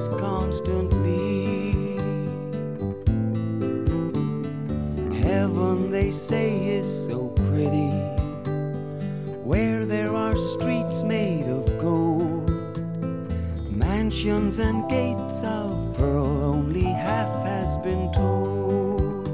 peace constantly. Heaven, they say, is so pretty, where there are streets made of gold, mansions and gates of pearl. Only half has been told.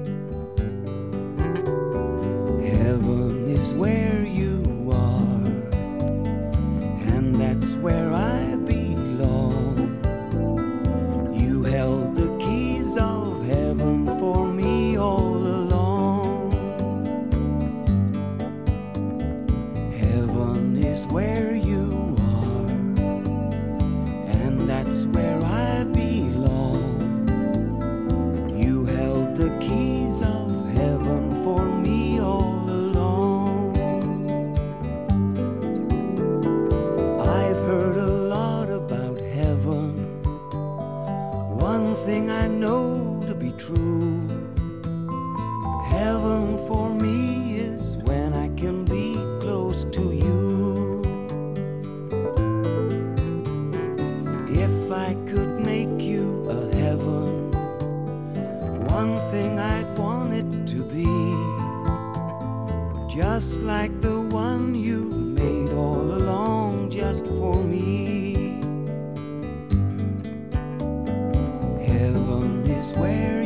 Heaven is where you are, and that's where I belong. You held the keys of heaven for me all along. Heaven is where you are, and that's where I belong. You held the keys of heaven for me all along. I've heard a lot about heaven. One thing I know to be true: heaven for me is when I can be close to you. If I could make you a heaven, one thing I'd want it to be just like the one you made all along just for me. Heaven is where